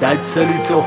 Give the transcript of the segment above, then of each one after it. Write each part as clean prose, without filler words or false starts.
لجسلیتو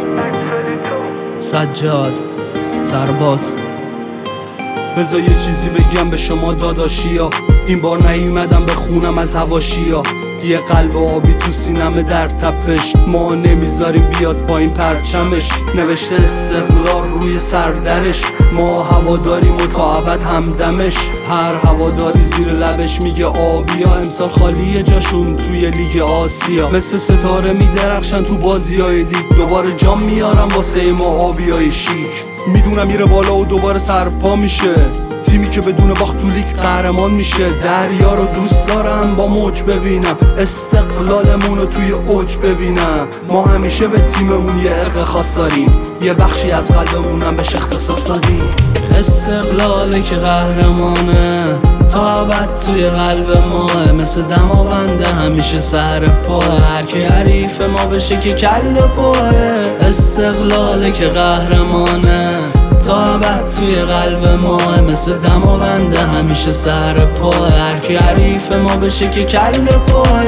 سجاد سرباز. بذار یه چیزی بگم به شما داداشیا، این بار نیومدم به خونم از حواشیا. یه قلب آبی تو سینمه در تپش، ما نمیذاریم بیاد پایین پرچمش. نوشته استقلال روی سردرش، ما هواداریم و تا ابد همدمش. هر هواداری زیر لبش میگه آبیا، امسال خالیه جاشون توی لیگ آسیا. مثل ستاره میدرخشن تو بازیای لیگ، دوباره جام میارم واسه ما آبیای شیک. میدونم میره بالا و دوباره سرپا میشه، تیمی که بدون باخت تو لیگ قهرمان میشه. دریا رو دوست دارم با موج ببینم، استقلالمون رو توی اوج ببینم. ما همیشه به تیممون یه عرق خاص داریم، یه بخشی از قلبمونم بهش اختصاص دادیم. استقلاله که قهرمانه، تا ابد توی قلب ماه. مثل دماونده همیشه سر پاه، هر کی حریف ما بشه که کل پاه. استقلاله که قهرمانه، تا ابد توی قلب ماه. مثل دماونده همیشه سر پاه، هر کی حریف ما بشه که کل پاه.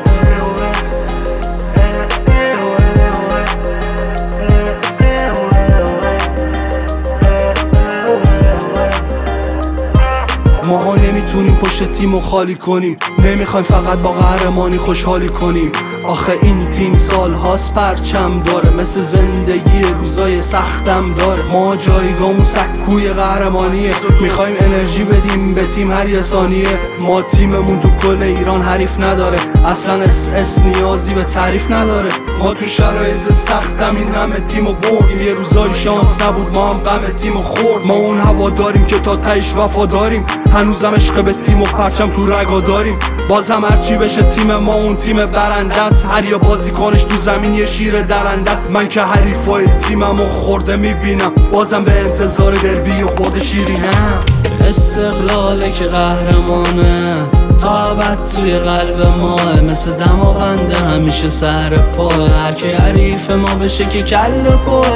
ما نمیتونیم پشت تیمو خالی کنیم، نمیخوایم فقط با قهرمانی خوشحالی کنیم. آخه این تیم سال هاست پرچم داره، مثل زندگی روزای سختم داره. ما جایگامون سکوی قهرمانیه، میخوایم انرژی بدیم به تیم هر یه ثانیه. ما تیممون تو کل ایران حریف نداره، اصلا اس نیازی به تعریف نداره. ما تو شرایط سختم این همه تیمو بردیم، یه روزای شانس نبود ما هم غم تیمو خورد. ما اون هواداریم که تا تهش وفاداریم، هنوزم عشق به تیم و پرچم تو رگا داریم. باز هم هرچی بشه تیم ما اون تیم برنده است، هر یا بازیکنش تو زمین یه شیر درنده است. من که حریفای تیممو خورده میبینم، بازم به انتظار دربی و برد شیرینم. استقلاله که قهرمانه، تا ابد توی قلب ماه. مثل دماونده همیشه سر پاه، هر کی حریف ما بشه که کل پاه.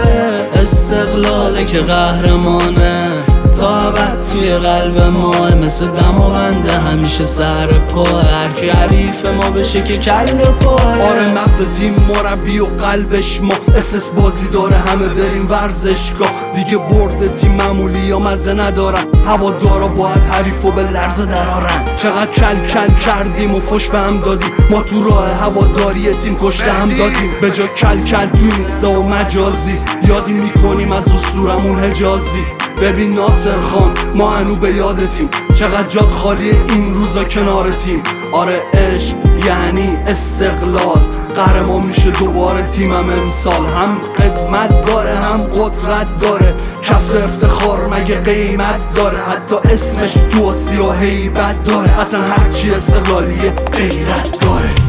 استقلاله که قهرمانه، تا ابد توی قلب ما. مثل دماونده همیشه سر پاه، هر کی حریف ما بشه که کل پاه. آره مغز تیم مربی و قلبش ما، اساس بازی داره همه بریم ورزشگاه. دیگه برد تیم معمولی یا مزه ندارن، هوادارا باید حریفو به لرزه درارن. چقدر کل کل کردیم و فش به هم دادیم، ما تو راه هواداری تیم کشته هم دادیم. به جا کل کل تو اینستا و مجازی، یادی میکنیم از اسطورمون حجازی. ببین ناصر خان ما هنو به یادتیم، چقدر جاد خالی این روزا کنار تیم. آره عشق یعنی استقلال، قهرمان میشه دوباره تیمم امسال. هم قدمت داره هم قدرت داره، کسب افتخار مگه قیمت داره؟ حتی اسمش تو آسیا هیبت داره، اصلا هرچی استقلالیه غیرت داره.